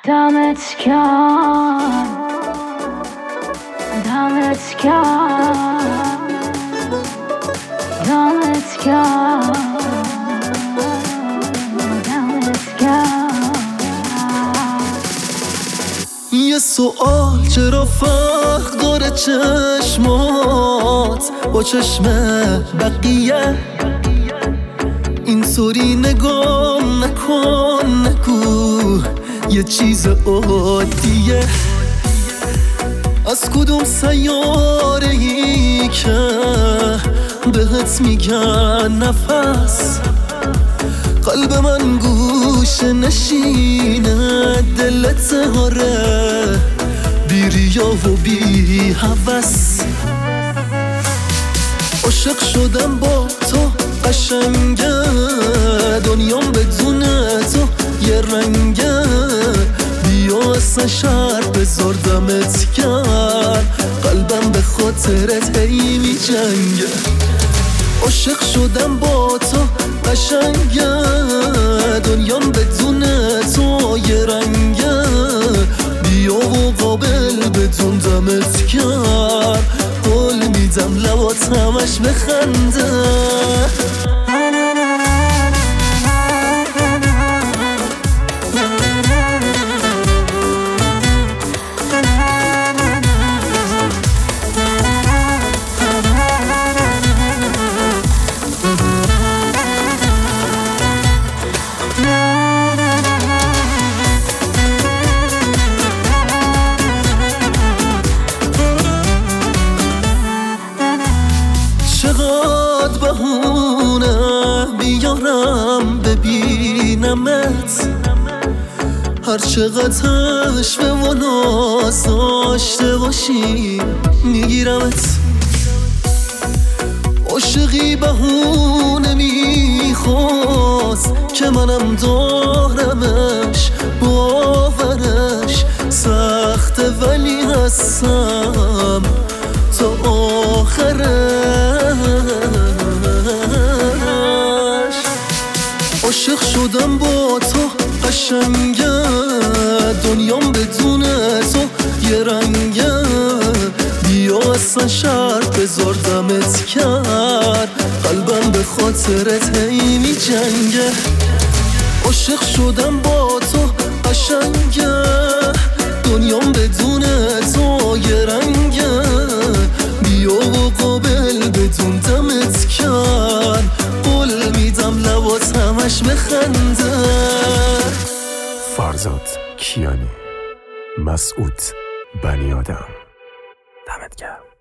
دمت گرم، دمت گرم، دمت گرم، دمت گرم. یه سوال چرا فرق داره چشمات با چشم بقیه؟ اینطوری نگاه نکن، نگو یه چیز عادیه. از کدوم سیاره ای که بهت میگن نفس؟ قلب من گوش نشینه دلت هاره، بی ریا و بی هوس. عاشق شدم با تو قشنگه، دنیام بدون تو یه رنگه. بیا اصلا شرط بذار دمت گرم، قلبم به خاطرت هی می جنگه. عاشق شدم با تو قشنگه، دنیام بدون تو یه رنگه. بیا و قابل بدون دمت گرم، قول میدم لبات همش بخنده. چقدر بهونه بیارم ببینمت، هر چقدر عشق و ناز داشته باشی میگیرمت. عاشقی بهونه میخواست که منم دارمش، باورش سخته ولی هستم تا آخرش. عاشق شدم با تو قشنگه، دنیام بدون تو یه رنگه. بیا اصلا شرط بذار دمت کرد، قلبم به خاطرت هی می جنگه. عاشق شدم با تو قشنگه، دنیام بدون تو یه رنگه. بیا و قابل بدون دمت کرد، قول میدم لبات همش بخنده. فرزاد کیانی، مسعود بنیادم، دمت گرم.